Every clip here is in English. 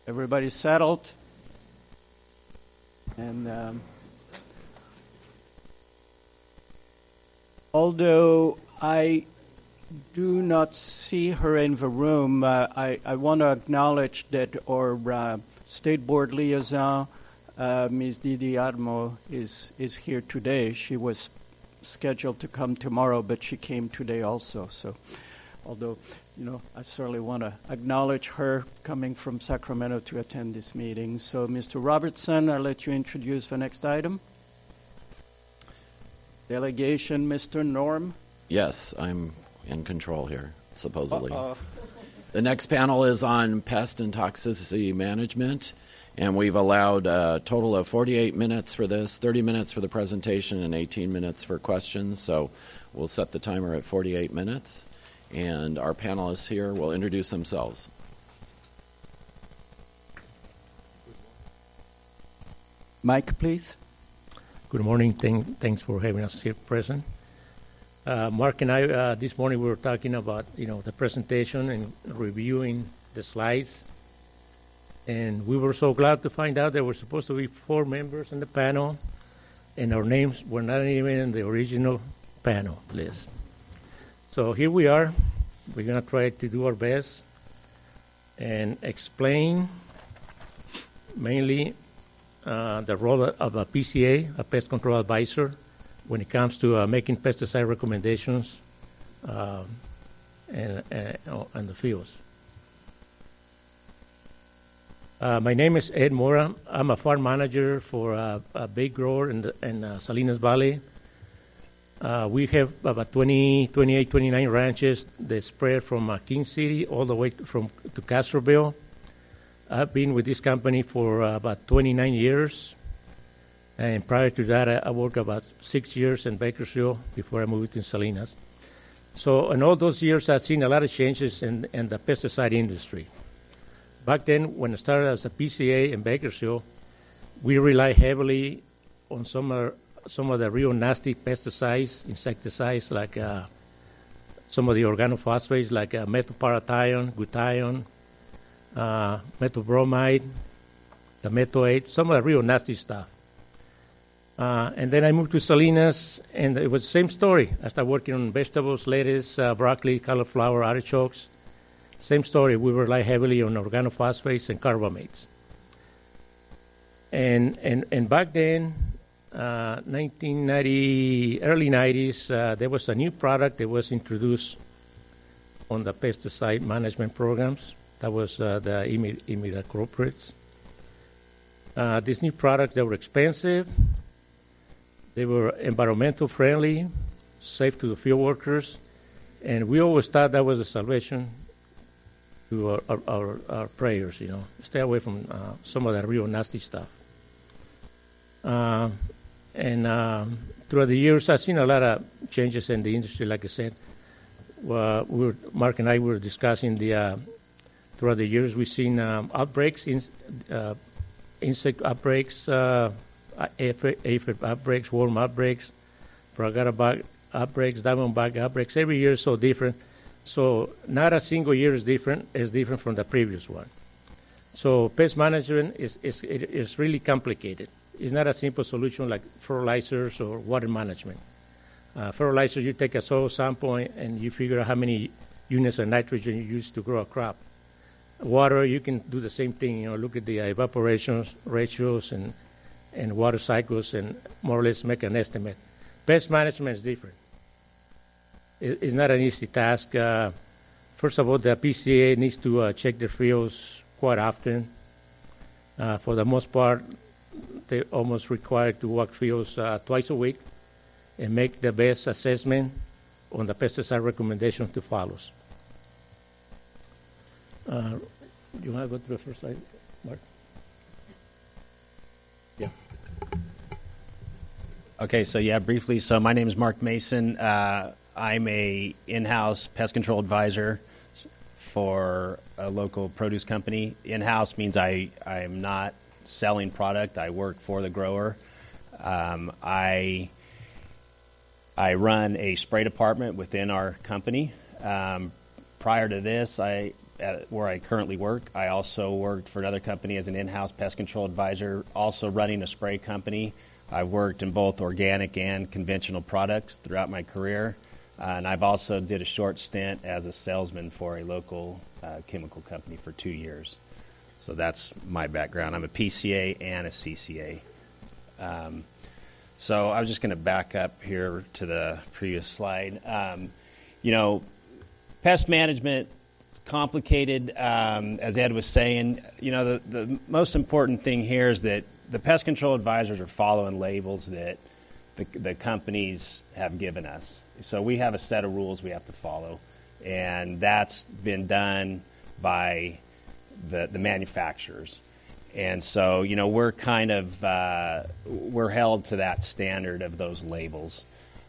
Everybody settled? And although I do not see her in the room, I want to acknowledge that our State Board liaison, Ms. Didi Admo, is here today. She was scheduled to come tomorrow, but she came today also. So, although, I certainly want to acknowledge her coming from Sacramento to attend this meeting. So, Mr. Robertson, I'll let you introduce the next item. Delegation, Mr. Norm. Yes, I'm in control here, supposedly. Uh-oh. The next panel is on pest and toxicity management, and we've allowed a total of 48 minutes for this, 30 minutes for the presentation, and 18 minutes for questions. So we'll set the timer at 48 minutes, and our panelists here will introduce themselves. Mike, please. Good morning. Thanks for having us here present. Mark and I, this morning we were talking about, the presentation and reviewing the slides. And we were so glad to find out there were supposed to be 4 members in the panel, and our names were not even in the original panel list. So here we are. We're going to try to do our best and explain mainly the role of a PCA, a pest control advisor, when it comes to making pesticide recommendations in the fields. My name is Ed Mora. I'm a farm manager for a big grower in Salinas Valley. We have about 28, 29 ranches that spread from King City all the way to Castroville. I've been with this company for about 29 years. And prior to that, I worked about 6 years in Bakersfield before I moved to Salinas. So in all those years, I've seen a lot of changes in the pesticide industry. Back then, when I started as a PCA in Bakersfield, we relied heavily on some of the real nasty pesticides, insecticides, like some of the organophosphates, like metoparathion, glutathione, metobromide, the methoate, some of the real nasty stuff. And then I moved to Salinas, and it was the same story. I started working on vegetables, lettuce, broccoli, cauliflower, artichokes. Same story. We rely heavily on organophosphates and carbamates. And back then, 1990, early 90s, there was a new product that was introduced on the pesticide management programs. That was the imidaclopride. These new products, they were expensive. They were environmental friendly, safe to the field workers, and we always thought that was a salvation to our prayers, Stay away from some of that real nasty stuff. And throughout the years, I've seen a lot of changes in the industry, like I said. Mark and I were discussing throughout the years, we've seen outbreaks, insect outbreaks, aphid outbreaks, worm outbreaks, Bragara bug outbreaks, diamondback outbreaks. Every year is so different. So not a single year is different from the previous one. So pest management is really complicated. It's not a simple solution like fertilizers or water management. Fertilizer, you take a soil sample and you figure out how many units of nitrogen you use to grow a crop. Water, you can do the same thing. Look at the evaporation ratios and water cycles and more or less make an estimate. Pest management is different. It's not an easy task. First of all, the PCA needs to check their fields quite often. For the most part, they're almost required to walk fields twice a week and make the best assessment on the pesticide recommendations to follow. Do you want to go to the first slide, Mark? Yeah. Okay, so briefly. So my name is Mark Mason. I'm a in-house pest control advisor for a local produce company. In-house means I'm not selling product. I work for the grower. I run a spray department within our company. Prior to this, where I currently work. I also worked for another company as an in-house pest control advisor, also running a spray company. I've worked in both organic and conventional products throughout my career. And I've also did a short stint as a salesman for a local chemical company for 2 years. So that's my background. I'm a PCA and a CCA. So I was just going to back up here to the previous slide. Pest management is complicated. As Ed was saying, the most important thing here is that the pest control advisors are following labels that the companies have given us. So we have a set of rules we have to follow, and that's been done by the manufacturers. And so, we're kind of we're held to that standard of those labels.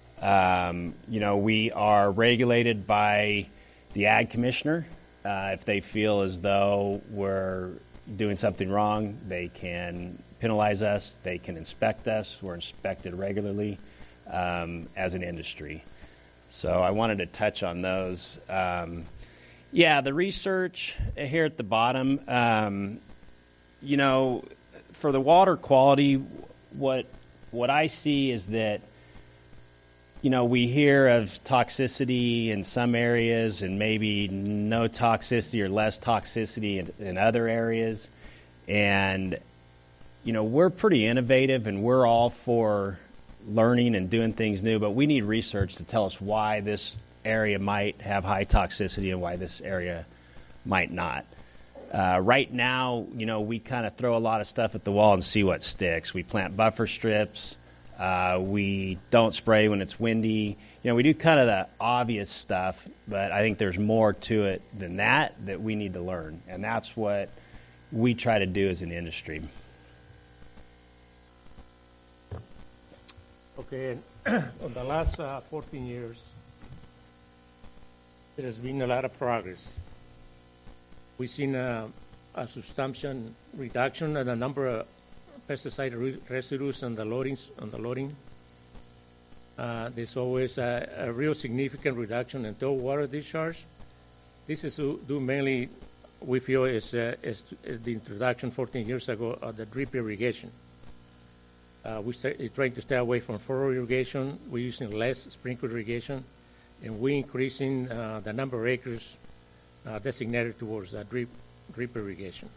We are regulated by the ag commissioner. If they feel as though we're doing something wrong, they can penalize us. They can inspect us. We're inspected regularly as an industry. So I wanted to touch on those. The research here at the bottom, for the water quality, what I see is that, we hear of toxicity in some areas and maybe no toxicity or less toxicity in other areas. And, we're pretty innovative and we're all for learning and doing things new, but we need research to tell us why this area might have high toxicity and why this area might not. Right now, we kind of throw a lot of stuff at the wall and see what sticks. We plant buffer strips. We don't spray when it's windy. We do kind of the obvious stuff, but I think there's more to it than that we need to learn. And that's what we try to do as an industry. Okay, on the last 14 years, there has been a lot of progress. We've seen a substantial reduction in the number of pesticide residues on the loading. There's always a real significant reduction in total water discharge. This is due mainly, we feel, is the introduction 14 years ago of the drip irrigation. We're trying to stay away from furrow irrigation. We're using less sprinkler irrigation, and we're increasing the number of acres designated towards drip irrigation.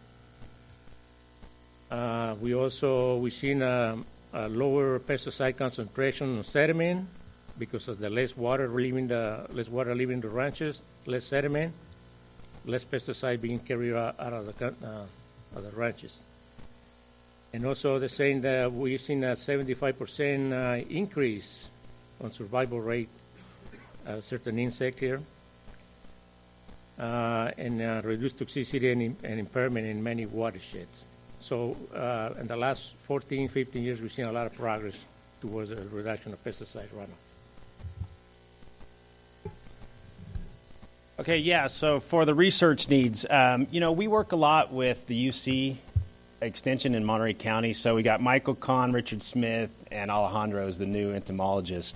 We've seen a lower pesticide concentration on sediment because of the less water leaving the ranches, less sediment, less pesticide being carried out of the ranches. And also they're saying that we've seen a 75% increase on survival rate of certain insect here, and reduced toxicity and impairment in many watersheds. So in the last 14, 15 years, we've seen a lot of progress towards the reduction of pesticide runoff. Okay, yeah, so for the research needs, we work a lot with the UC Extension in Monterey County. So we got Michael Kahn, Richard Smith, and Alejandro is the new entomologist.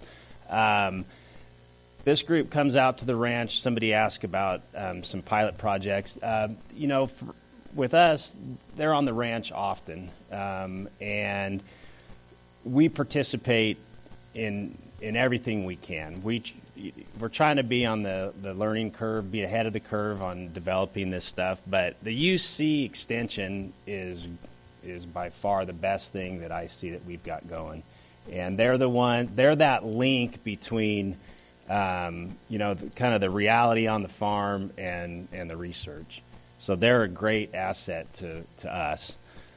This group comes out to the ranch. Somebody asked about some pilot projects. With us, they're on the ranch often, and we participate in everything we can. We're trying to be on the learning curve, be ahead of the curve on developing this stuff. But the UC Extension is by far the best thing that I see that we've got going, and they're that link between kind of the reality on the farm and the research. So they're a great asset to us.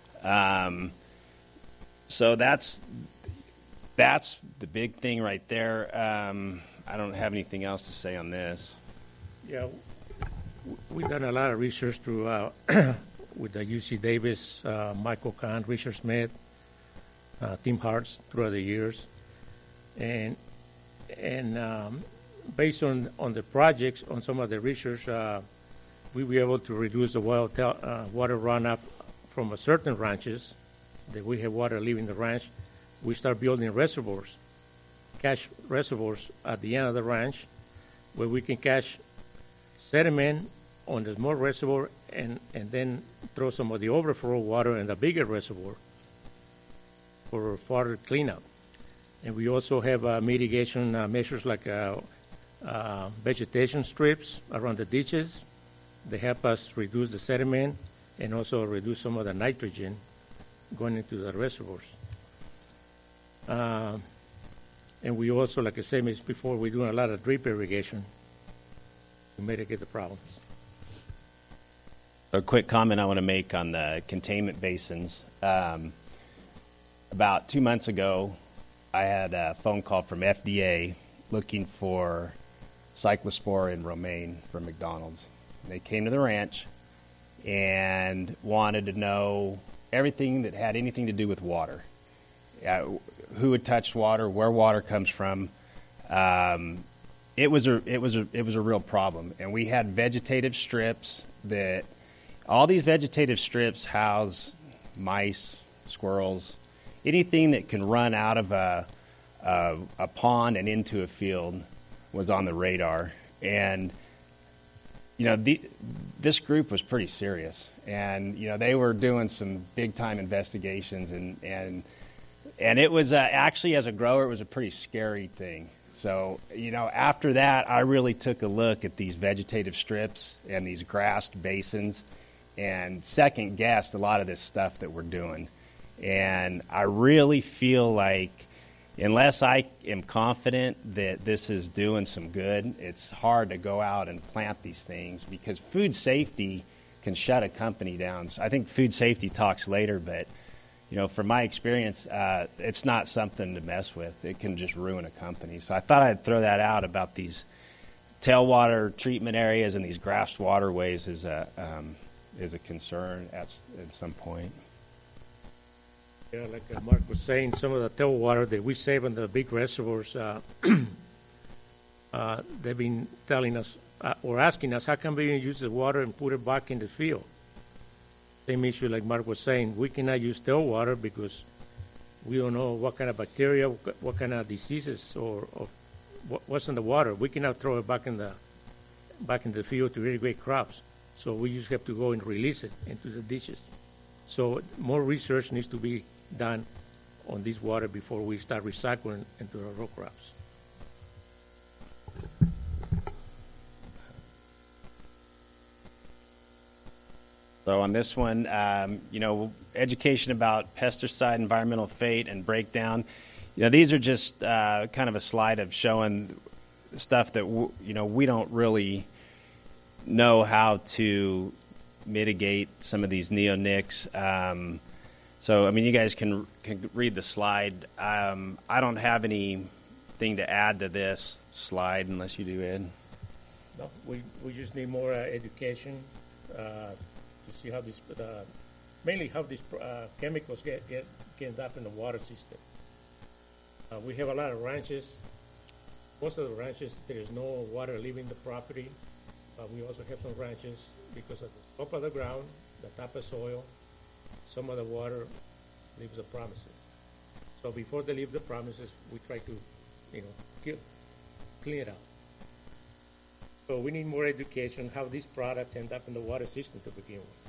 So that's the big thing right there. I don't have anything else to say on this. Yeah, we've done a lot of research through with the UC Davis, Michael Kahn, Richard Smith, Tim Hartz throughout the years, and based on the projects, on some of the research, we were able to reduce the water runoff from certain ranches that we have water leaving the ranch. We start building reservoirs, cache reservoirs at the end of the ranch, where we can cache sediment on the small reservoir and then throw some of the overflow water in the bigger reservoir for further cleanup. And we also have mitigation measures like vegetation strips around the ditches. They help us reduce the sediment and also reduce some of the nitrogen going into the reservoirs. And we also, like I said before, we're doing a lot of drip irrigation to mitigate the problems. A quick comment I want to make on the containment basins. About 2 months ago, I had a phone call from FDA looking for cyclospora and romaine from McDonald's. They came to the ranch and wanted to know everything that had anything to do with water. Who had touched water, where water comes from. It was a real problem, and we had vegetative strips that all these vegetative strips house mice, squirrels, anything that can run out of a pond and into a field was on the radar. And this group was pretty serious, and they were doing some big time investigations, and it was actually, as a grower, it was a pretty scary thing. So after that, I really took a look at these vegetative strips and these grassed basins, and second guessed a lot of this stuff that we're doing. And I really feel like, unless I am confident that this is doing some good, it's hard to go out and plant these things, because food safety can shut a company down. So I think food safety talks later, but from my experience, it's not something to mess with. It can just ruin a company. So I thought I'd throw that out about these tailwater treatment areas and these grassed waterways as a concern at some point. Yeah, like Mark was saying, some of the tailwater that we save in the big reservoirs, they've been telling us or asking us, how can we use the water and put it back in the field? Same issue like Mark was saying, we cannot use tailwater because we don't know what kind of bacteria, what kind of diseases or what's in the water. We cannot throw it back in the field to irrigate crops. So we just have to go and release it into the ditches. So more research needs to be done on this water before we start recycling into our row crops. So on this one, education about pesticide, environmental fate, and breakdown. These are just kind of a slide of showing stuff that we don't really know how to mitigate some of these neonics. So, you guys can read the slide. I don't have anything to add to this slide unless you do, Ed. No, we just need more education to see how these, mainly how these chemicals get up in the water system. We have a lot of ranches. Most of the ranches, there is no water leaving the property. We also have some ranches, because of the slope of the ground, the type of soil, some of the water leaves the promises. So before they leave the promises, we try to, clean it out. So we need more education how these products end up in the water system to begin with.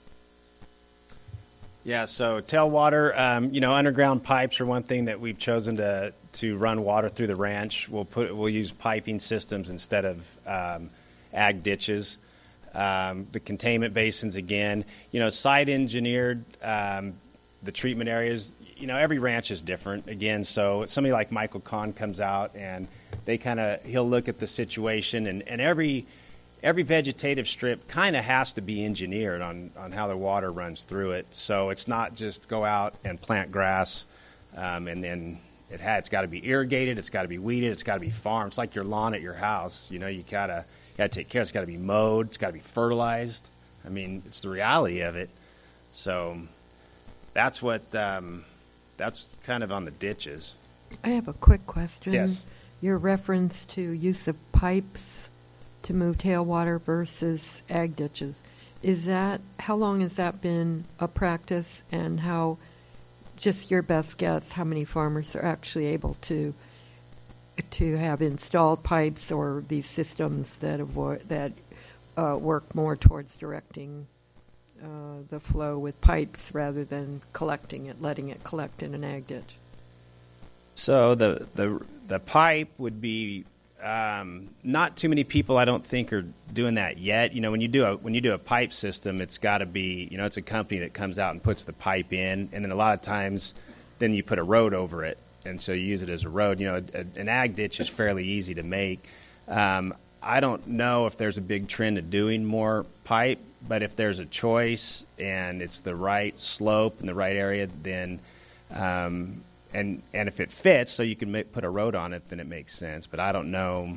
Yeah, so tailwater, underground pipes are one thing that we've chosen to run water through the ranch. We'll use piping systems instead of ag ditches. The containment basins, again, site engineered, the treatment areas, every ranch is different again. So somebody like Michael Kahn comes out and he'll look at the situation, and every vegetative strip kind of has to be engineered on how the water runs through it. So it's not just go out and plant grass, and then it's got to be irrigated, it's got to be weeded, it's got to be farmed. It's like your lawn at your house. You gotta take care. It's got to be mowed. It's got to be fertilized. It's the reality of it. So that's what that's kind of on the ditches. I have a quick question. Yes. Your reference to use of pipes to move tailwater versus ag ditches, how long has that been a practice, and how, just your best guess, how many farmers are actually able to have installed pipes or these systems that work more towards directing the flow with pipes rather than collecting it, letting it collect in an ag ditch? So the pipe would be not too many people, I don't think, are doing that yet. You know, when you do a pipe system, it's got to be, you know, it's a company that comes out and puts the pipe in, and then a lot of times, then you put a road over it, and so you use it as a road. You know, an ag ditch is fairly easy to make. I don't know if there's a big trend of doing more pipe, but if there's a choice and it's the right slope and the right area, then and if it fits, so you can put a road on it, then it makes sense. But I don't know,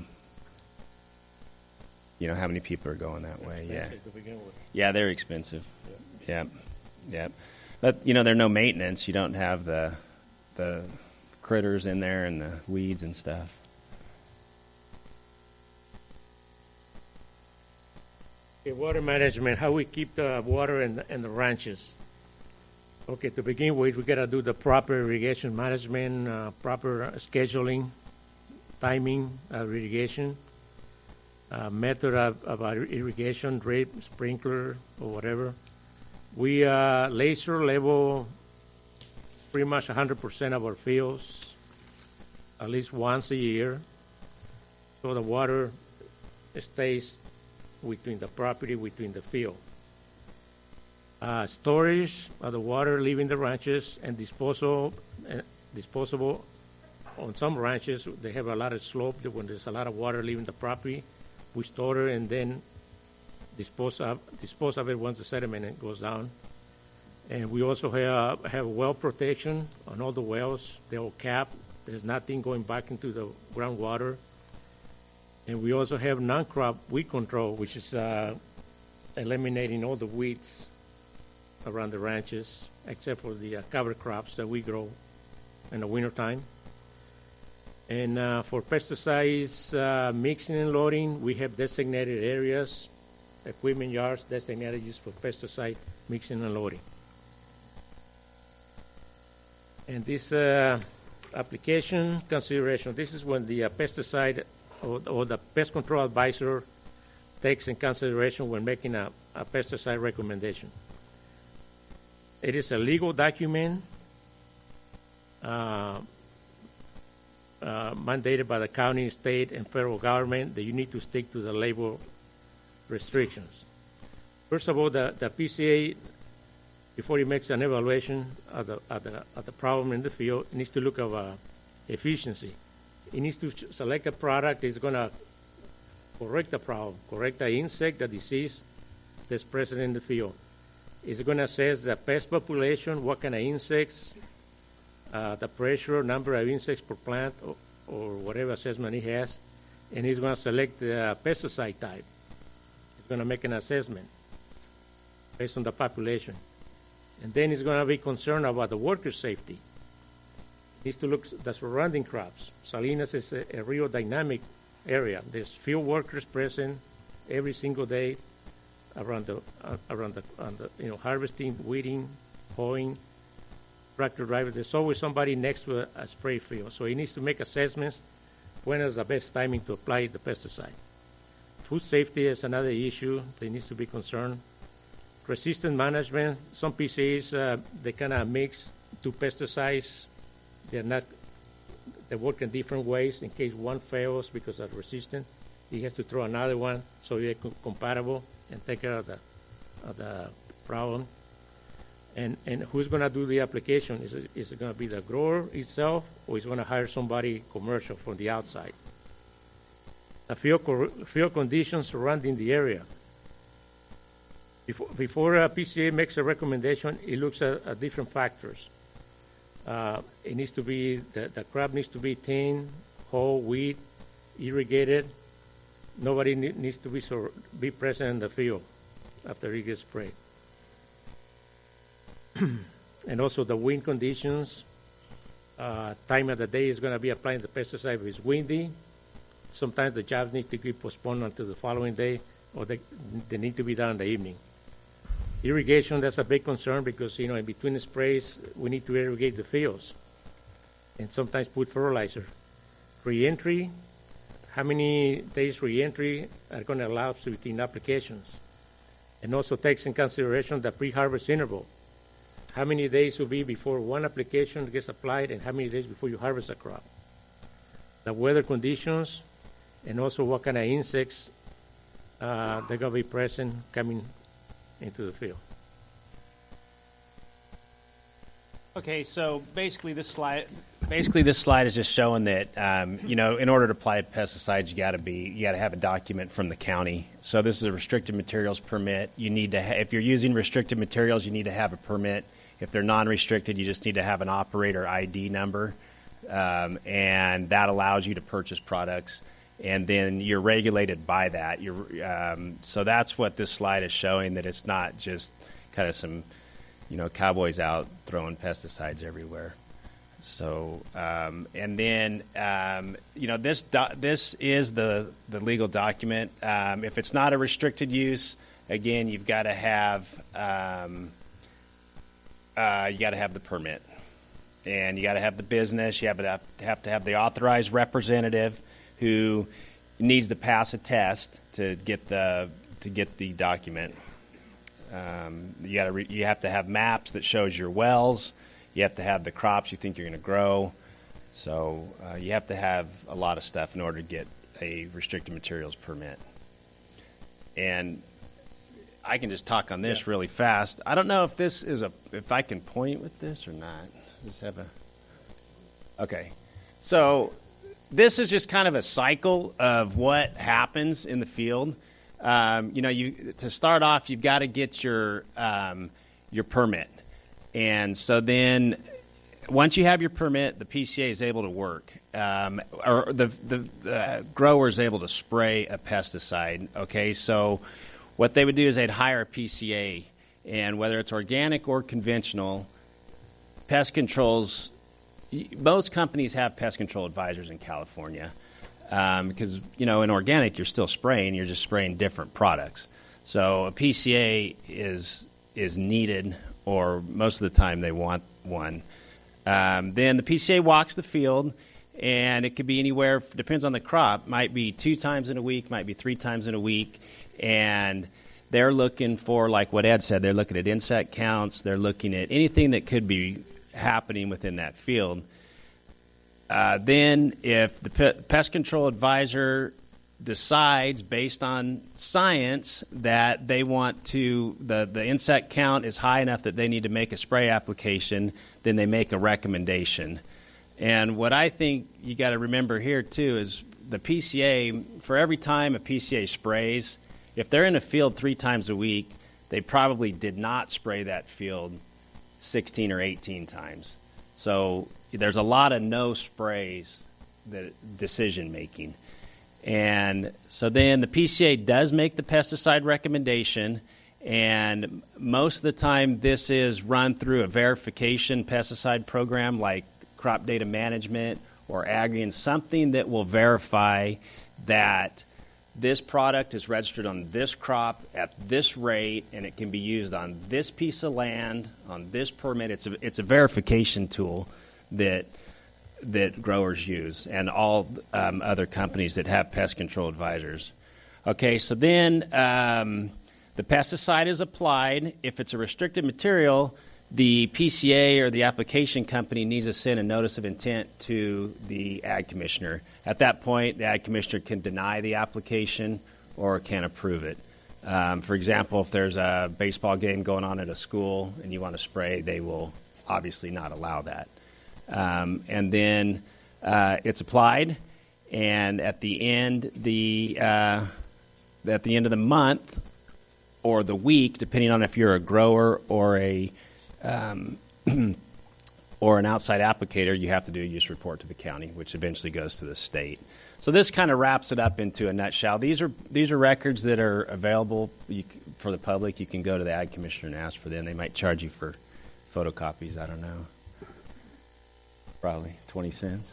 you know, how many people are going that way. Yeah, yeah, they're expensive. Yeah. But you know, there's no maintenance. You don't have the critters in there and the weeds and stuff. Okay, water management. How we keep the water in the ranches. Okay, to begin with, we got to do the proper irrigation management, proper scheduling, timing of irrigation, method of irrigation, drip, sprinkler, or whatever. We laser level pretty much 100% of our fields at least once a year, so the water stays between the property, between the field. Storage of the water leaving the ranches and disposable. On some ranches, they have a lot of slope. When there's a lot of water leaving the property, we store it and then dispose of it once the sediment goes down. And we also have well protection on all the wells. They're all capped. There's nothing going back into the groundwater. And we also have non-crop weed control, which is eliminating all the weeds around the ranches, except for the cover crops that we grow in the wintertime. And for pesticides mixing and loading, we have designated areas, equipment yards designated just for pesticide mixing and loading. And this application consideration, this is when the pesticide or the pest control advisor takes in consideration when making a pesticide recommendation. It is a legal document mandated by the county, state, and federal government that you need to stick to the label restrictions. First of all, the PCA, before he makes an evaluation of the problem in the field, it needs to look at efficiency. It needs to select a product that's going to correct the problem, correct the insect, the disease that's present in the field. It's going to assess the pest population, what kind of insects, the pressure, number of insects per plant, or whatever assessment he has, and he's going to select the pesticide type. He's going to make an assessment based on the population. And then he's going to be concerned about the worker safety. He needs to look at the surrounding crops. Salinas is a real dynamic area. There's field workers present every single day around the harvesting, weeding, hoeing, tractor driver. There's always somebody next to a spray field. So he needs to make assessments when is the best timing to apply the pesticide. Food safety is another issue that needs to be concerned. Resistant management, some PCAs, they kind of mix two pesticides. They work in different ways. In case one fails because of resistant, he has to throw another one so they're compatible and take care of the problem. And who's going to do the application? Is it going to be the grower itself, or is going to hire somebody commercial from the outside? The field conditions surrounding the area. Before a PCA makes a recommendation, it looks at different factors. It needs to be, the crop needs to be thin, whole, weed, irrigated. Nobody needs to be present in the field after it gets sprayed. And also the wind conditions, time of the day is going to be applying the pesticide if it's windy. Sometimes the jobs need to be postponed until the following day, or they need to be done in the evening. Irrigation, that's a big concern because, in between the sprays, we need to irrigate the fields and sometimes put fertilizer. Re-entry, how many days re-entry are going to elapse between applications, and also takes in consideration the pre-harvest interval. How many days will be before one application gets applied, and how many days before you harvest a crop? The weather conditions, and also what kind of insects they're going to be present coming into the field. Okay, so basically this slide is just showing that in order to apply pesticides, you got to have a document from the county. So this is a restricted materials permit. You need to if you're using restricted materials, you need to have a permit. If they're non-restricted, you just need to have an operator ID number, and that allows you to purchase products. And then you're regulated by that. So that's what this slide is showing, that it's not just kind of some cowboys out throwing pesticides everywhere. So, and then, this is the legal document. If it's not a restricted use, again, you've got to have the permit, and you got to have the business. You have to have the authorized representative who needs to pass a test to get the document. You have to have maps that shows your wells. You have to have the crops you think you're going to grow. So you have to have a lot of stuff in order to get a restricted materials permit. And I can just talk on this really fast. I don't know if this is if I can point with this or not. Just have okay. So this is just kind of a cycle of what happens in the field. To start off, you've got to get your permit, and so then once you have your permit, the PCA is able to work, or the grower is able to spray a pesticide. Okay, so what they would do is they'd hire a PCA, and whether it's organic or conventional, pest controls. Most companies have pest control advisors in California. Because, in organic, you're still spraying. You're just spraying different products. So a PCA is needed, or most of the time they want one. Then the PCA walks the field, and it could be anywhere, depends on the crop. Might be 2 times in a week, might be 3 times in a week. And they're looking for, like what Ed said, they're looking at insect counts. They're looking at anything that could be happening within that field. Then if the pest control advisor decides, based on science, that they want to, the insect count is high enough that they need to make a spray application, then they make a recommendation. And what I think you got to remember here, too, is the PCA, for every time a PCA sprays, if they're in a field 3 times a week, they probably did not spray that field 16 or 18 times. So there's a lot of no sprays decision making. And so then the PCA does make the pesticide recommendation, and most of the time this is run through a verification pesticide program like crop data management or Agrion, something that will verify that this product is registered on this crop at this rate, and it can be used on this piece of land, on this permit. It's a verification tool that growers use, and all other companies that have pest control advisors. Okay, so then the pesticide is applied. If it's a restricted material, the PCA or the application company needs to send a notice of intent to the ag commissioner. At that point, the ag commissioner can deny the application or can approve it. For example, if there's a baseball game going on at a school and you want to spray, they will obviously not allow that. And then it's applied, and at the end of the month or the week, depending on if you're a grower or or an outside applicator, you have to do a use report to the county, which eventually goes to the state. So this kind of wraps it up into a nutshell. These are records that are available for the public. You can go to the ag commissioner and ask for them. They might charge you for photocopies. I don't know. Probably 20 cents.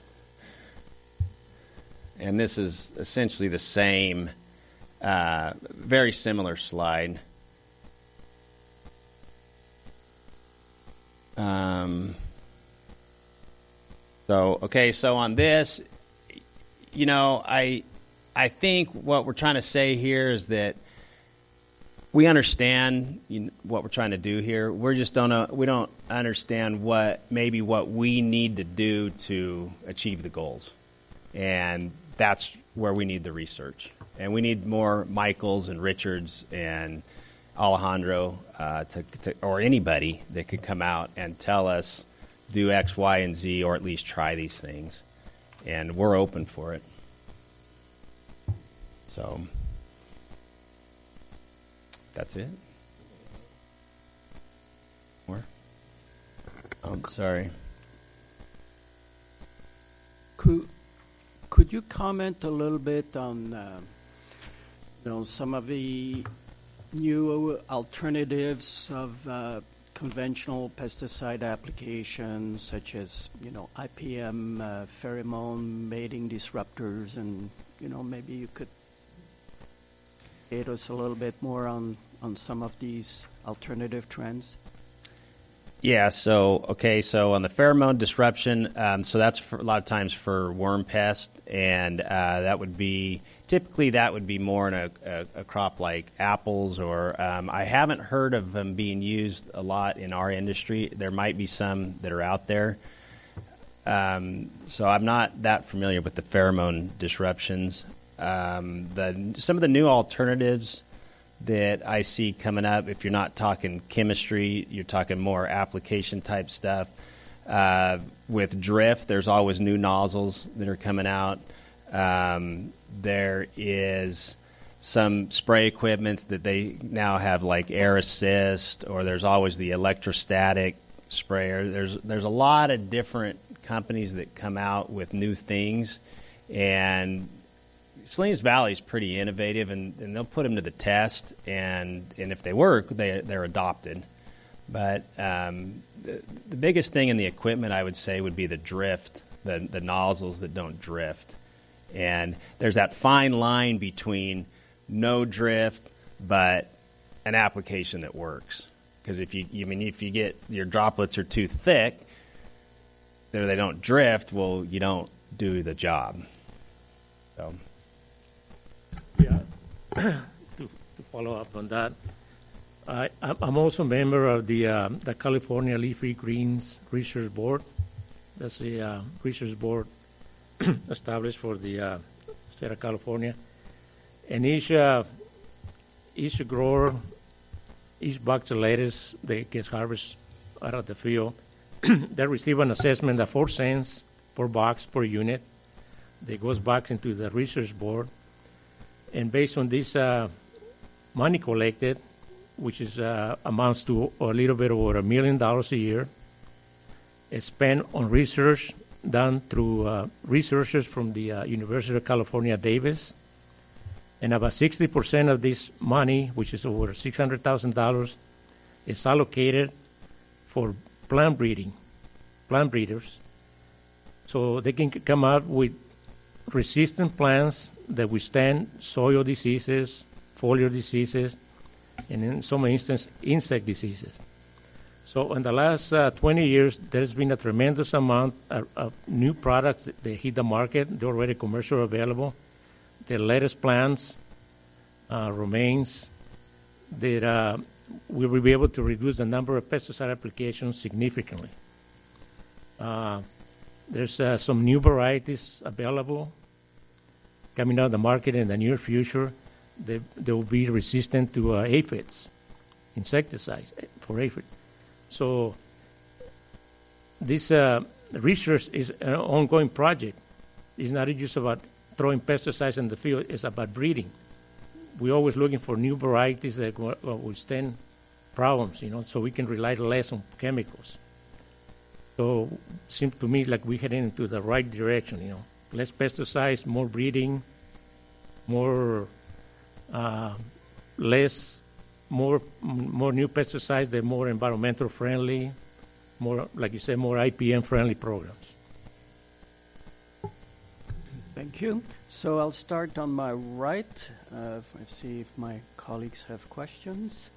And this is essentially the same, very similar slide. So on this, I think what we're trying to say here is that we understand what we're trying to do here. We don't understand what we need to do to achieve the goals, and that's where we need the research. And we need more Michaels and Richards and Alejandro or anybody that could come out and tell us do X, Y, and Z, or at least try these things. And we're open for it. So that's it. More? Oh, sorry. Could you comment a little bit on some of the new alternatives of conventional pesticide applications, such as IPM, pheromone mating disruptors, and maybe you could educate us a little bit more on some of these alternative trends? Yeah, so on the pheromone disruption, so that's a lot of times for worm pest, and that would be more in a crop like apples, or I haven't heard of them being used a lot in our industry. There might be some that are out there. So I'm not that familiar with the pheromone disruptions. Some of the new alternatives that I see coming up, if you're not talking chemistry, you're talking more application type stuff. With drift, there's always new nozzles that are coming out. There is some spray equipment that they now have, like air assist, or there's always the electrostatic sprayer. There's a lot of different companies that come out with new things, and Salinas Valley is pretty innovative, and they'll put them to the test, and if they work, they're adopted. But the biggest thing in the equipment, I would say, would be the drift, the nozzles that don't drift. And there's that fine line between no drift but an application that works. Because if you get your droplets are too thick, they don't drift, well, you don't do the job. So. Yeah, to follow up on that, I'm also a member of the California Leafy Greens Research Board. That's the research board established for the state of California. And each grower, each box of lettuce that gets harvested out of the field, they receive an assessment of 4 cents per box per unit that goes back into the research board. And based on this money collected, which is amounts to a little bit over $1 million a year, is spent on research done through researchers from the University of California, Davis. And about 60% of this money, which is over $600,000, is allocated for plant breeders, so they can come out with resistant plants that withstand soil diseases, foliar diseases, and in some instances, insect diseases. So in the last 20 years, there's been a tremendous amount of new products that hit the market. They're already commercially available. The lettuce plants, romaines, that we will be able to reduce the number of pesticide applications significantly. There's some new varieties available coming out of the market in the near future. They will be resistant to aphids, insecticides for aphids. So this research is an ongoing project. It's not just about throwing pesticides in the field. It's about breeding. We're always looking for new varieties that will withstand problems, so we can rely less on chemicals. So it seems to me like we're heading into the right direction, Less pesticides, more breeding, more new pesticides that are more environmental friendly, more, like you said, more IPM friendly programs. Thank you. So I'll start on my right. Let's see if my colleagues have questions.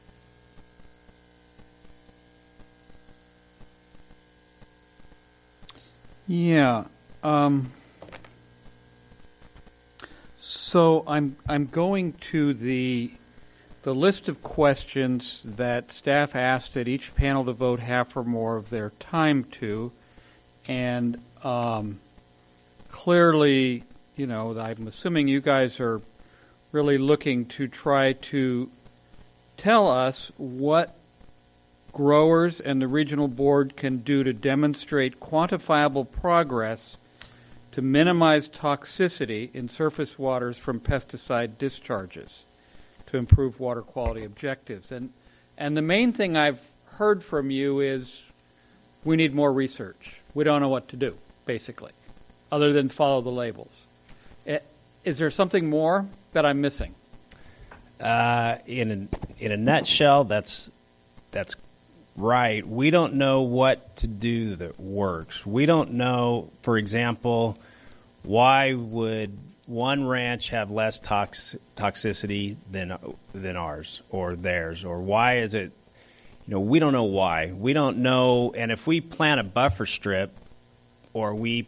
Yeah. So I'm going to the list of questions that staff asked at each panel to vote half or more of their time to, and clearly, I'm assuming you guys are really looking to try to tell us what growers and the regional board can do to demonstrate quantifiable progress to minimize toxicity in surface waters from pesticide discharges to improve water quality objectives. And the main thing I've heard from you is we need more research. We don't know what to do, basically, other than follow the labels. Is there something more that I'm missing? In a nutshell, that's right. We don't know what to do that works. We don't know, for example, why would one ranch have less toxicity than ours or theirs, or why is it? We don't know why. We don't know, and if we plant a buffer strip, or we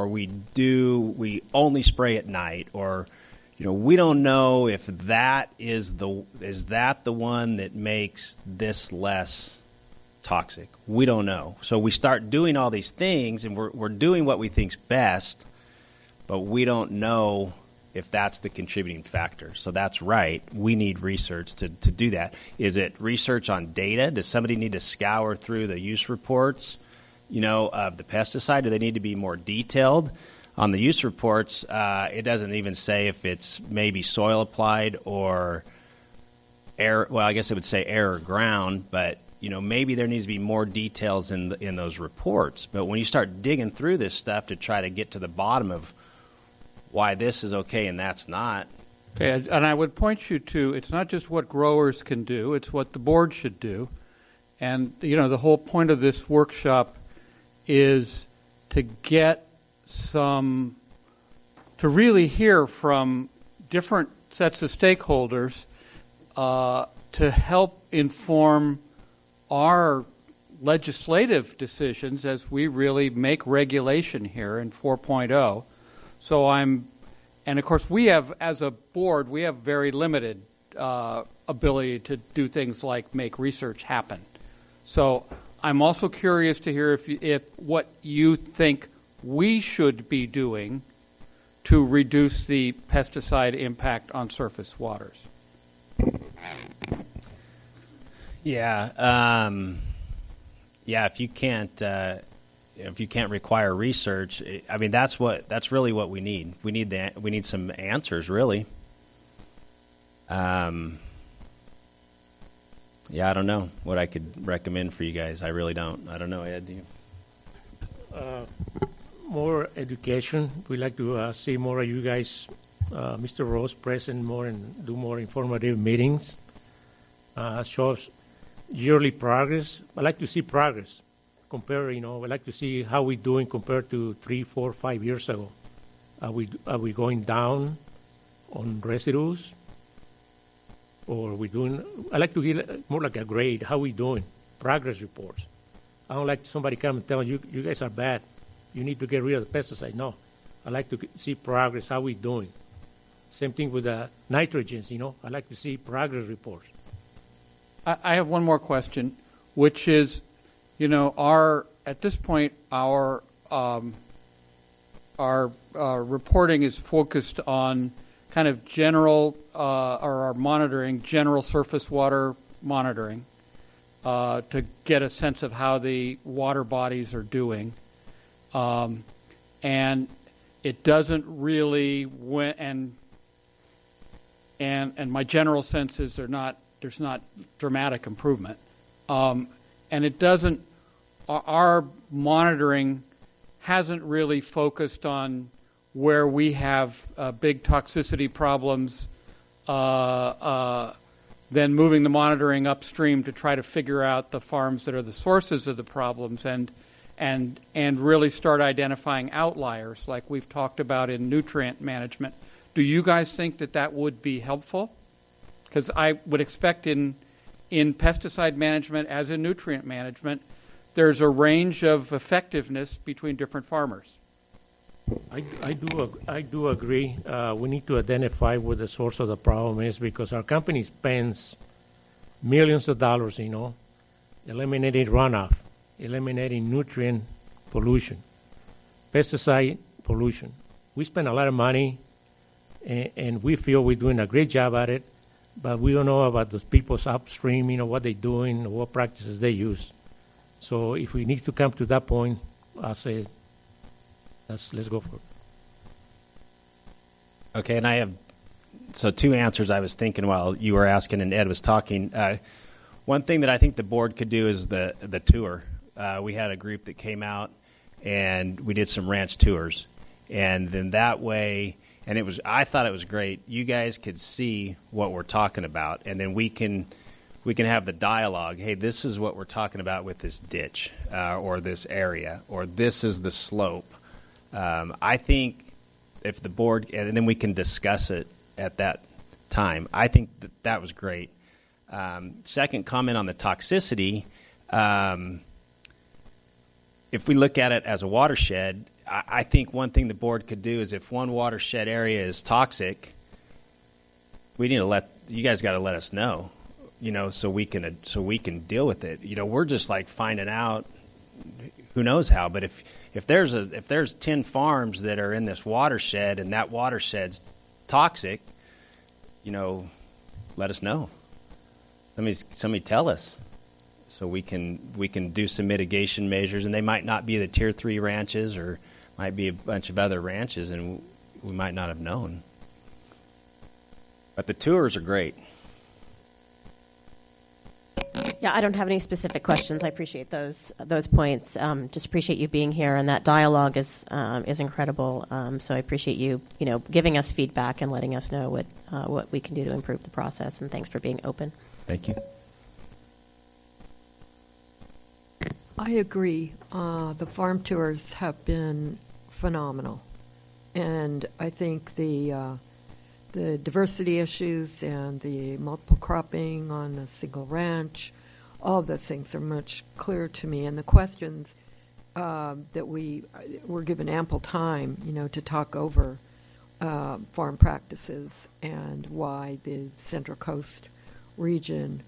only spray at night, or we don't know if that is the one that makes this less toxic. We don't know. So we start doing all these things, and we're doing what we think's best, but we don't know if that's the contributing factor. So that's right. We need research to do that. Is it research on data? Does somebody need to scour through the use reports, of the pesticide? Do they need to be more detailed? On the use reports, it doesn't even say if it's maybe soil applied or air. Well, I guess it would say air or ground, but maybe there needs to be more details in those reports. But when you start digging through this stuff to try to get to the bottom of why this is okay and that's not. Okay, and I would point you to, it's not just what growers can do, it's what the board should do. And, the whole point of this workshop is to get to really hear from different sets of stakeholders to help inform our legislative decisions as we really make regulation here in 4.0. So and of course we have, as a board, we have very limited ability to do things like make research happen. So I'm also curious to hear if what you think we should be doing to reduce the pesticide impact on surface waters. Yeah. If you can't require research, that's really what we need. We need some answers, really. I don't know what I could recommend for you guys. I really don't. I don't know, Ed. Do you? More education. We like to see more of you guys, Mr. Rose, present more and do more informative meetings. Show us yearly progress. I like to see progress. Compare, I like to see how we're doing compared to 3, 4, 5 years ago. Are we going down on residues? Or are we doing? I like to get more like a grade. How we doing? Progress reports. I don't like somebody come and tell you guys are bad. You need to get rid of the pesticide. No, I like to see progress. How we doing? Same thing with the nitrogens. I like to see progress reports. I have one more question, which is, at this point, our reporting is focused on kind of general, or our monitoring, general surface water monitoring, to get a sense of how the water bodies are doing. And it doesn't really, and my general sense is there's not dramatic improvement. And it doesn't, our monitoring hasn't really focused on where we have big toxicity problems, then moving the monitoring upstream to try to figure out the farms that are the sources of the problems and really start identifying outliers like we've talked about in nutrient management. Do you guys think that would be helpful? Because I would expect in pesticide management, as in nutrient management, there's a range of effectiveness between different farmers. I do agree. We need to identify where the source of the problem is, because our company spends millions of dollars, eliminating runoff, eliminating nutrient pollution, pesticide pollution. We spend a lot of money, and we feel we're doing a great job at it, but we don't know about those people's upstream, what they're doing, what practices they use. So if we need to come to that point, I'll say, let's go for it. Okay, and I have two answers I was thinking while you were asking and Ed was talking. One thing that I think the board could do is the tour. We had a group that came out and we did some ranch tours, and then that way, and I thought it was great. You guys could see what we're talking about, and then we can have the dialogue. Hey, this is what we're talking about with this ditch, or this area, or this is the slope. I think if the board, and then we can discuss it at that time. I think that was great. Second comment on the toxicity, if we look at it as a watershed, I think one thing the board could do is, if one watershed area is toxic, we need to you guys got to let us know, so we can deal with it. We're just like finding out who knows how, but if there's 10 farms that are in this watershed and that watershed's toxic, let us know. Somebody tell us, so we can do some mitigation measures, and they might not be the Tier 3 ranches, or might be a bunch of other ranches, and we might not have known. But the tours are great. Yeah, I don't have any specific questions. I appreciate those points. Just appreciate you being here, and that dialogue is incredible. So I appreciate you, giving us feedback and letting us know what we can do to improve the process. And thanks for being open. Thank you. I agree. The farm tours have been phenomenal, and I think the diversity issues and the multiple cropping on a single ranch, all of those things are much clearer to me. And the questions that we were given ample time, to talk over farm practices and why the Central Coast region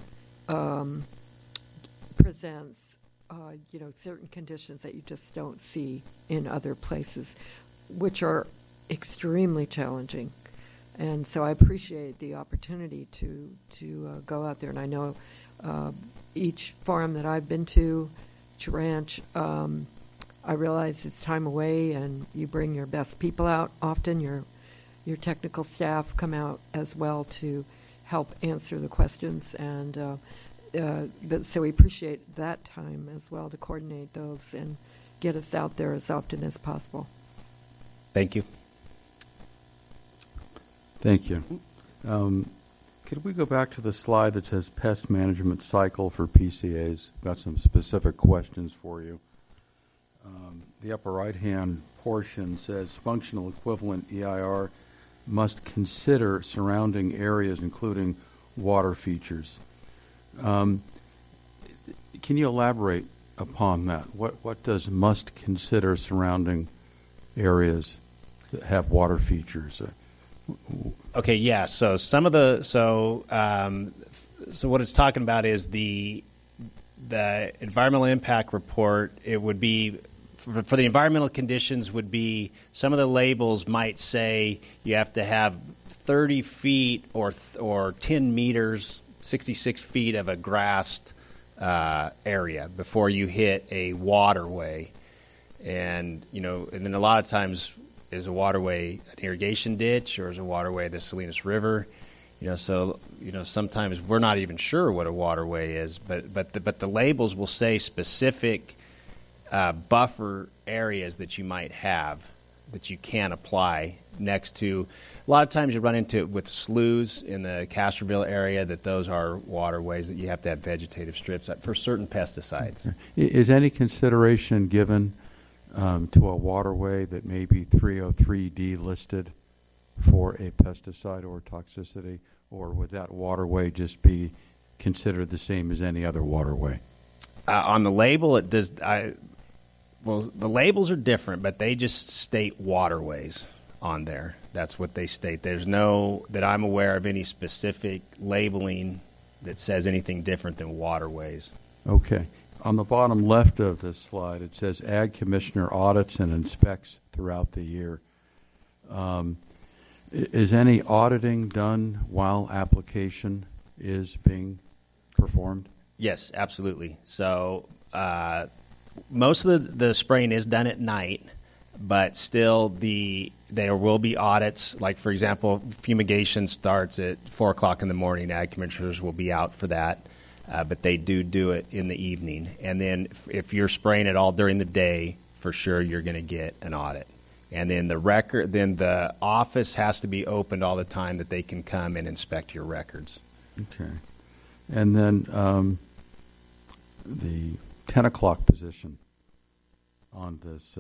presents, certain conditions that you just don't see in other places, which are extremely challenging. And so I appreciate the opportunity to go out there. And I know each farm that I've been to, each ranch, I realize it's time away, and you bring your best people out. Often your technical staff come out as well to help answer the questions. And so we appreciate that time as well to coordinate those and get us out there as often as possible. Thank you. Thank you. Could we go back to the slide that says pest management cycle for PCAs? Got some specific questions for you. The upper right-hand portion says functional equivalent EIR must consider surrounding areas, including water features. Can you elaborate upon that? What does must consider surrounding areas that have water features? Okay, yeah. So some of the so what it's talking about is the environmental impact report. It would be for the environmental conditions would be, some of the labels might say you have to have 30 feet or 10 meters, 66 feet of a grassed area before you hit a waterway, and and then a lot of times, is a waterway an irrigation ditch, or is a waterway the Salinas River? So sometimes we're not even sure what a waterway is, but the labels will say specific buffer areas that you might have that you can apply next to. A lot of times you run into it with sloughs in the Castroville area, that those are waterways that you have to have vegetative strips for certain pesticides. Is any consideration given to a waterway that may be 303D listed for a pesticide or toxicity, or would that waterway just be considered the same as any other waterway? On the label, it does. Well, the labels are different, but they just state waterways on there. That's what they state. There's no, that I'm aware of, any specific labeling that says anything different than waterways. Okay. On the bottom left of this slide, it says Ag Commissioner audits and inspects throughout the year. Is any auditing done while application is being performed? Yes, absolutely. So most of the spraying is done at night, but still there will be audits. Like, for example, fumigation starts at 4 o'clock in the morning. Ag commissioners will be out for that, but they do it in the evening. And then if you're spraying it all during the day, for sure you're going to get an audit. And then the office has to be opened all the time that they can come and inspect your records. Okay. And then the 10 o'clock position on this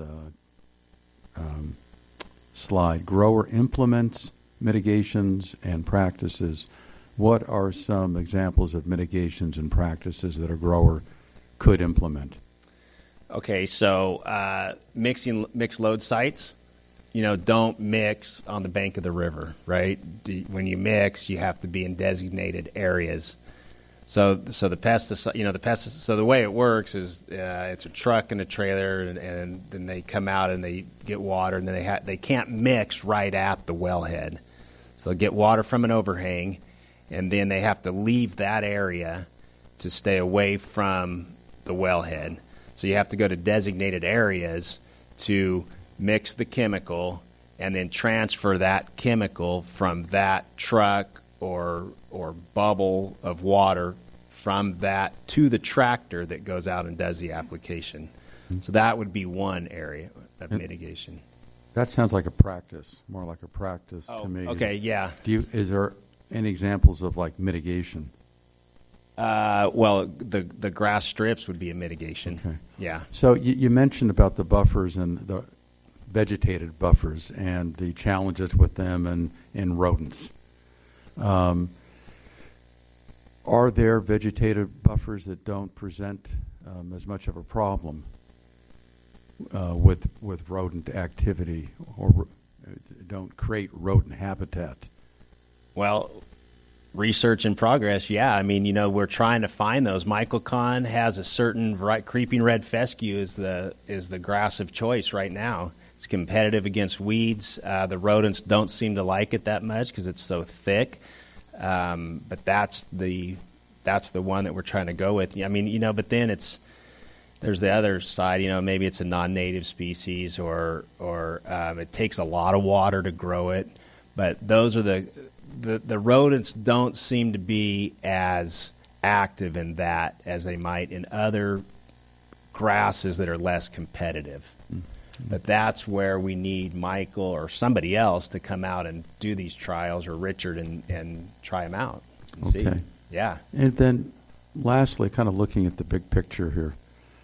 slide, grower implements mitigations and practices. What are some examples of mitigations and practices that a grower could implement? Okay, so mixed load sites. Don't mix on the bank of the river, right? When you mix, you have to be in designated areas. So the pesticide, so the way it works is it's a truck and a trailer, and then they come out and they get water, and then they can't mix right at the wellhead. So they'll get water from an overhang, and then they have to leave that area to stay away from the wellhead. So you have to go to designated areas to mix the chemical and then transfer that chemical from that truck or bubble of water from that to the tractor that goes out and does the application. So that would be one area of mitigation. That sounds like a practice, more like a practice to me. Okay, yeah. Is there any examples of like mitigation? Well, the grass strips would be a mitigation. Okay. Yeah. So you mentioned about the buffers and the vegetated buffers and the challenges with them and rodents. Are there vegetative buffers that don't present as much of a problem with rodent activity or don't create rodent habitat? Well, research in progress, yeah. I mean, we're trying to find those. Michael Kahn has a certain creeping red fescue is the grass of choice right now. It's competitive against weeds. The rodents don't seem to like it that much because it's so thick. But that's the one that we're trying to go with. I mean, but then there's the other side. Maybe it's a non-native species or it takes a lot of water to grow it. But those are the rodents don't seem to be as active in that as they might in other grasses that are less competitive. But that's where we need Michael or somebody else to come out and do these trials, or Richard, and try them out and see. Yeah. And then lastly, kind of looking at the big picture here,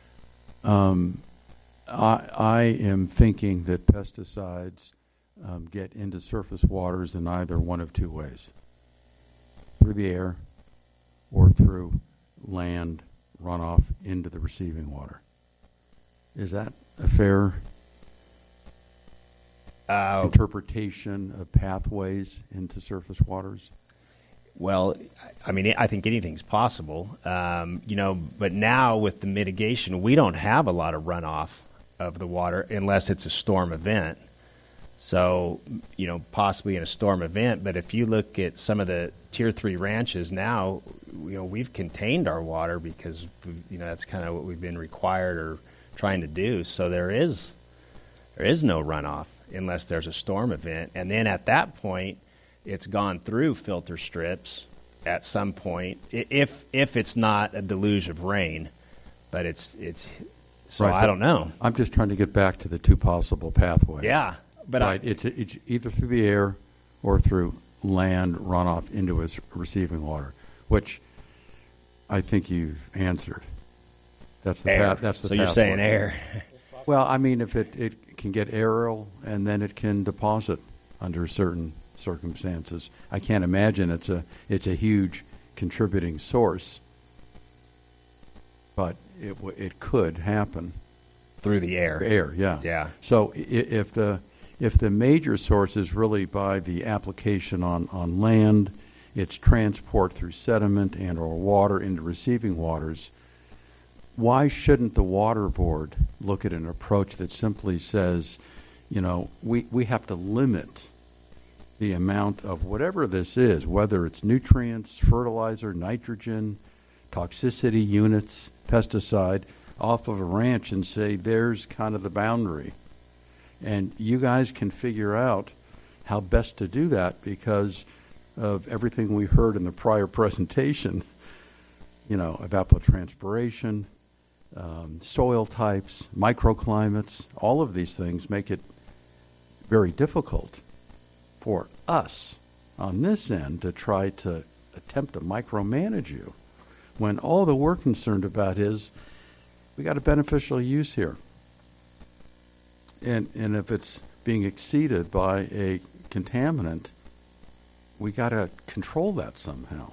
I am thinking that pesticides get into surface waters in either one of two ways: through the air or through land runoff into the receiving water. Is that a fair interpretation of pathways into surface waters? Well, I mean, I think anything's possible, but now with the mitigation, we don't have a lot of runoff of the water unless it's a storm event. So, possibly in a storm event, but if you look at some of the Tier 3 ranches now, we've contained our water because, that's kind of what we've been required or trying to do. So there is no runoff unless there's a storm event. And then at that point, it's gone through filter strips at some point, if it's not a deluge of rain. But it's so right, I don't know. I'm just trying to get back to the two possible pathways. Yeah. But right, it's either through the air or through land runoff into its receiving water, which I think you've answered. That's the air. That's the so you're saying air. Well, I mean, if it can get aerial and then it can deposit under certain circumstances. I can't imagine it's a huge contributing source, but it could happen. through the air. Air, yeah. Yeah. So if the major source is really by the application on land, its transport through sediment and or water into receiving waters, why shouldn't the water board look at an approach that simply says, we have to limit the amount of whatever this is, whether it's nutrients, fertilizer, nitrogen, toxicity units, pesticide, off of a ranch, and say there's kind of the boundary. And you guys can figure out how best to do that because of everything we heard in the prior presentation, evapotranspiration, soil types, microclimates, all of these things make it very difficult for us on this end to try to attempt to micromanage you when all that we're concerned about is we got a beneficial use here. And if it's being exceeded by a contaminant, we got to control that somehow.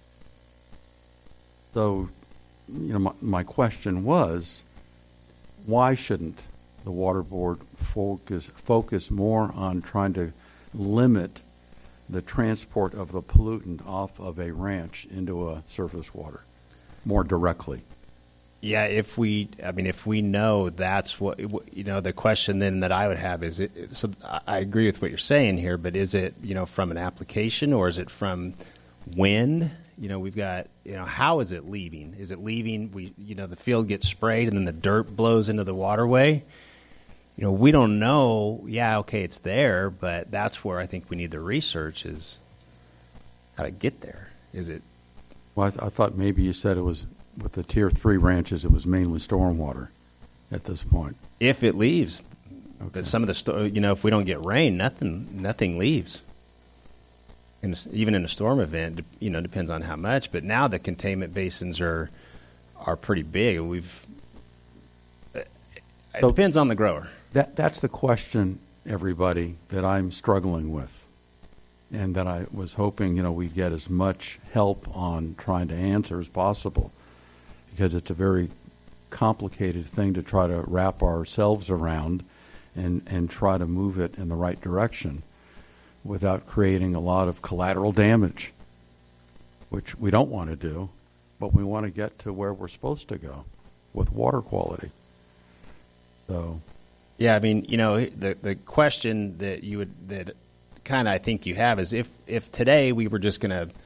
So, my question was, why shouldn't the water board focus more on trying to limit the transport of the pollutant off of a ranch into a surface water more directly? Yeah, if we know that's what, the question then that I would have is, so I agree with what you're saying here, but is it, from an application or is it from wind? We've got, how is it leaving? Is it leaving, the field gets sprayed and then the dirt blows into the waterway? We don't know. Yeah, okay, it's there, but that's where I think we need the research is how to get there. Is it? Well, I thought maybe you said it was with the Tier 3 ranches, it was mainly stormwater at this point. If it leaves. Okay. But some of the, if we don't get rain, nothing leaves. And even in a storm event, depends on how much. But now the containment basins are pretty big. It depends on the grower. That's the question, everybody, that I'm struggling with. And that I was hoping, we'd get as much help on trying to answer as possible. Because it's a very complicated thing to try to wrap ourselves around and try to move it in the right direction without creating a lot of collateral damage, which we don't want to do, but we want to get to where we're supposed to go with water quality. So, yeah, the question that kind of I think you have is if today we were just going to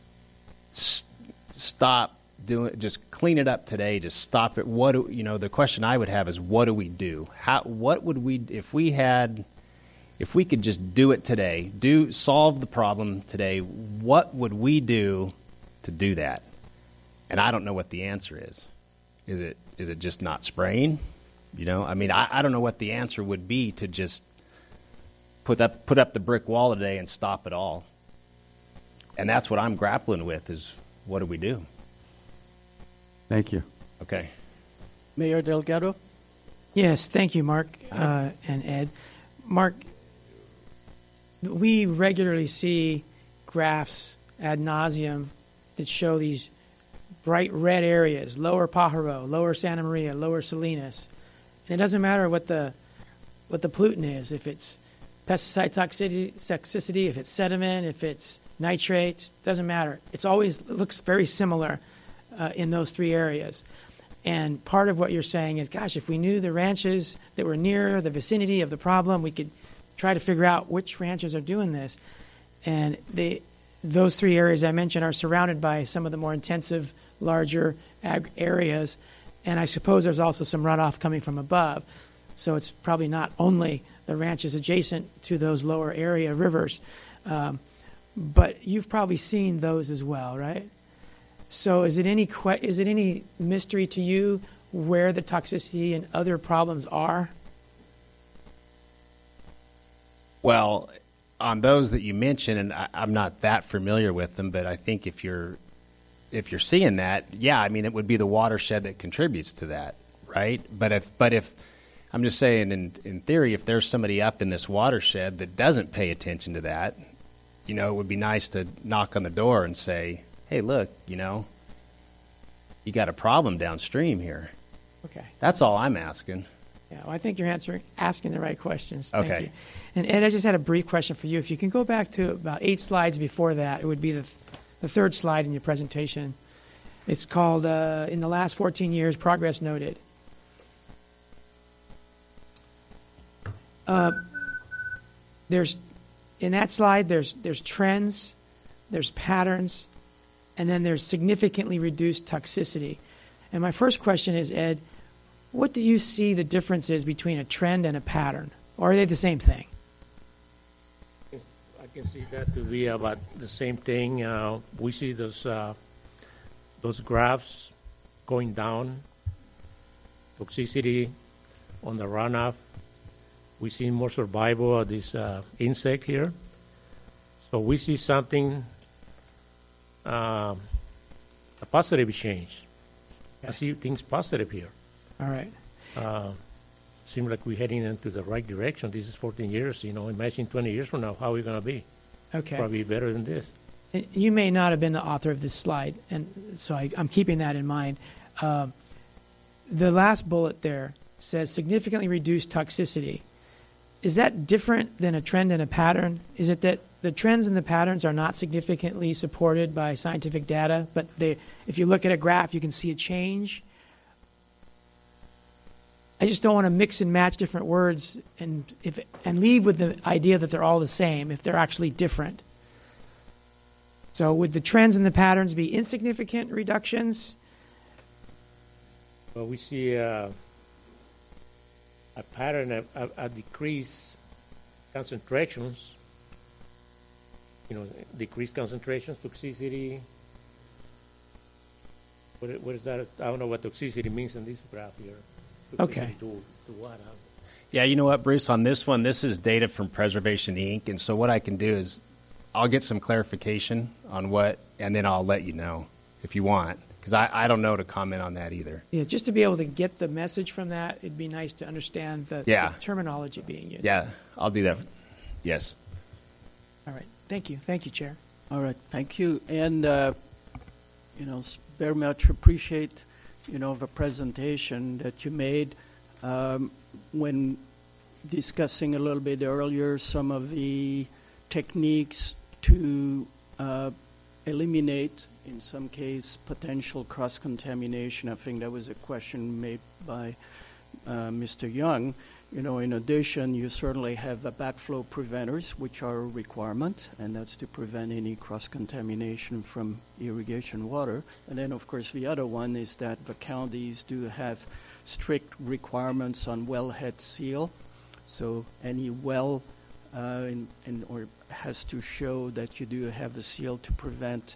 stop doing, just clean it up today, just stop it. The question I would have is, what do we do? What would we, if we could just do it today, solve the problem today, what would we do to do that? And I don't know what the answer is. Is it just not spraying? I don't know what the answer would be to just put up the brick wall today and stop it all. And that's what I'm grappling with is, what do we do? Thank you. Okay. Mayor Delgado? Yes, thank you, Mark and Ed. Mark, we regularly see graphs ad nauseum that show these bright red areas, lower Pajaro, lower Santa Maria, lower Salinas. And it doesn't matter what the pollutant is, if it's pesticide toxicity, if it's sediment, if it's nitrates, doesn't matter. It looks very similar in those three areas. And part of what you're saying is, gosh, if we knew the ranches that were near the vicinity of the problem, we could try to figure out which ranches are doing this. And those three areas I mentioned are surrounded by some of the more intensive, larger ag areas. And I suppose there's also some runoff coming from above. So it's probably not only the ranches adjacent to those lower area rivers. But you've probably seen those as well, right? So is it any mystery to you where the toxicity and other problems are? Well, on those that you mentioned, and I'm not that familiar with them, but I think if you're seeing that, yeah, it would be the watershed that contributes to that, right? But if I'm just saying, in theory, if there's somebody up in this watershed that doesn't pay attention to that, it would be nice to knock on the door and say, hey, look, you got a problem downstream here. Okay. That's all I'm asking. Yeah, well, I think you're asking the right questions. Thank Okay. you. And Ed, I just had a brief question for you. If you can go back to about 8 slides before that, it would be the third slide in your presentation. It's called, in the last 14 years, progress noted. There's, in that slide, there's trends, there's patterns, and then there's significantly reduced toxicity. And my first question is, Ed, what do you see the difference is between a trend and a pattern? Or are they the same thing? I can see that to be about the same thing. We see those graphs going down, toxicity on the runoff. We see more survival of this insect here. So we see something, a positive change. I see things positive here. All right. Seems like we're heading into the right direction. This is 14 years. Imagine 20 years from now, how are we going to be? Okay. Probably better than this. You may not have been the author of this slide, and so I'm keeping that in mind. The last bullet there says significantly reduced toxicity. Is that different than a trend and a pattern? Is it that the trends and the patterns are not significantly supported by scientific data, but if you look at a graph, you can see a change? I just don't want to mix and match different words and leave with the idea that they're all the same if they're actually different. So would the trends and the patterns be insignificant reductions? Well, we see a pattern of decreased concentrations, decreased concentrations, toxicity. What is that? I don't know what toxicity means in this graph here. Okay. To what? Yeah, you know what, Bruce? On this one, this is data from Preservation Inc., and so what I can do is I'll get some clarification on and then I'll let you know if you want, because I don't know to comment on that either. Yeah, just to be able to get the message from that, it'd be nice to understand the terminology being used. Yeah, I'll do that. Yes. All right. Thank you. Thank you, Chair. All right, thank you. And, very much appreciate, the presentation that you made when discussing a little bit earlier some of the techniques to eliminate, in some case, potential cross-contamination. I think that was a question made by Mr. Young. In addition, you certainly have the backflow preventers, which are a requirement, and that's to prevent any cross-contamination from irrigation water. And then, of course, the other one is that the counties do have strict requirements on wellhead seal. So any well or has to show that you do have a seal to prevent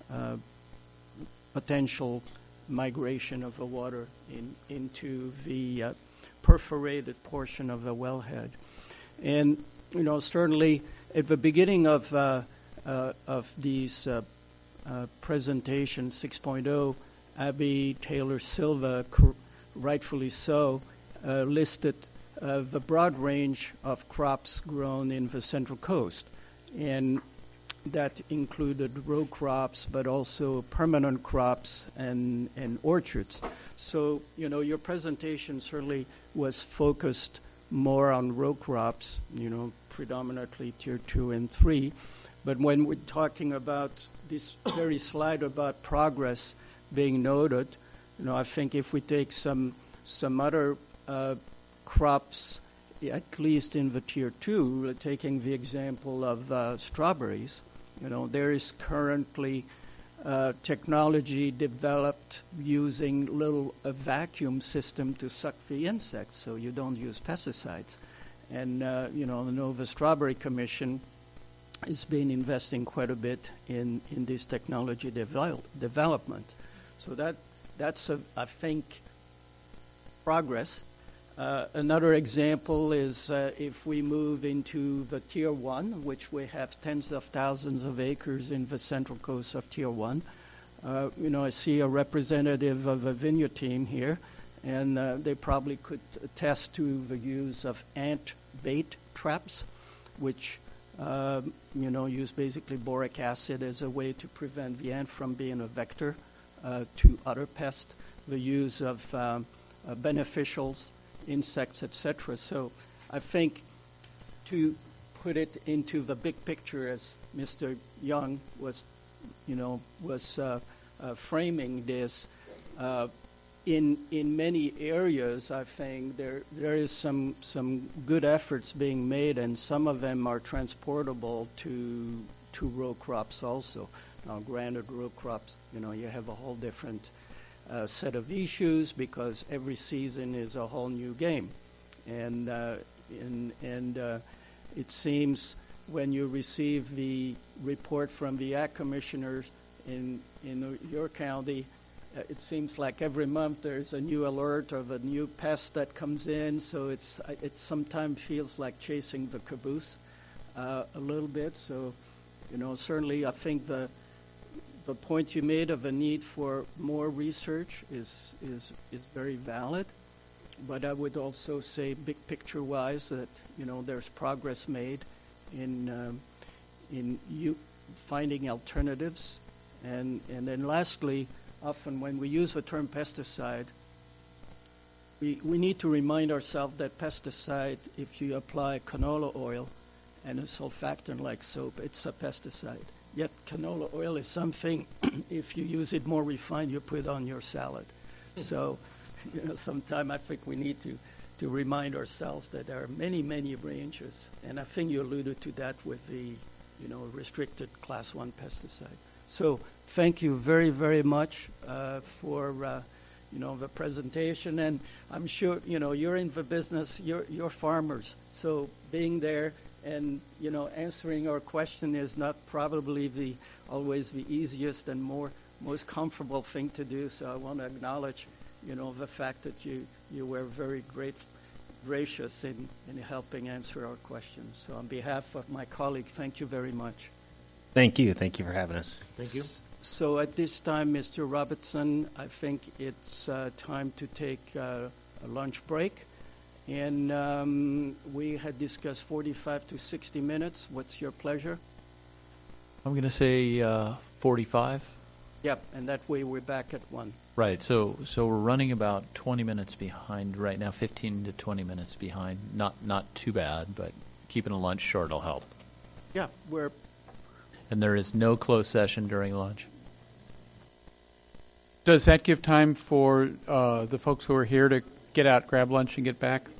potential migration of the water into the perforated portion of the wellhead. And, certainly at the beginning of these presentation 6.0, Abby Taylor Silva, rightfully so, listed the broad range of crops grown in the Central Coast. And that included row crops, but also permanent crops and orchards. So, your presentation certainly was focused more on row crops, predominantly tier 2 and 3. But when we're talking about this very slide about progress being noted, I think if we take some other crops, at least in the tier 2, taking the example of strawberries, there is currently technology developed using a vacuum system to suck the insects, so you don't use pesticides. And, I know the Strawberry Commission has been investing quite a bit in this technology development. So that's I think, progress. Another example is if we move into the Tier 1, which we have tens of thousands of acres in the central coast of Tier 1. I see a representative of a vineyard team here, and they probably could attest to the use of ant bait traps, which use basically boric acid as a way to prevent the ant from being a vector to other pests. The use of beneficials insects, etc. So I think to put it into the big picture, as Mr. Young was framing this, in many areas, I think there is some good efforts being made, and some of them are transportable to row crops also. Now, granted, row crops, you have a whole different set of issues because every season is a whole new game, and it seems when you receive the report from the Ag Commissioners in your county, it seems like every month there's a new alert of a new pest that comes in, so it sometimes feels like chasing the caboose a little bit. So, certainly I think the point you made of a need for more research is very valid. But I would also say, big picture-wise, that there's progress made in finding alternatives, and then lastly, often when we use the term pesticide, we need to remind ourselves that pesticide, if you apply canola oil and a surfactant like soap, it's a pesticide. Yet canola oil is something, if you use it more refined, you put on your salad. So, sometime I think we need to remind ourselves that there are many, many ranges, and I think you alluded to that with the, restricted Class 1 pesticide. So, thank you very, very much for, the presentation, and I'm sure, you're in the business, you're farmers, so being there and, answering our question is not probably always the easiest and most comfortable thing to do, so I want to acknowledge the fact that you were very gracious in helping answer our questions. So on behalf of my colleague, thank you very much. Thank you. Thank you for having us. Thank you. So at this time, Mr. Robertson, I think it's time to take a lunch break. And we had discussed 45 to 60 minutes. What's your pleasure? I'm going to say 45. Yep, and that way we're back at 1. Right, so we're running about 20 minutes behind right now, 15 to 20 minutes behind. Not too bad, but keeping a lunch short will help. Yeah, And there is no closed session during lunch. Does that give time for the folks who are here to get out, grab lunch, and get back?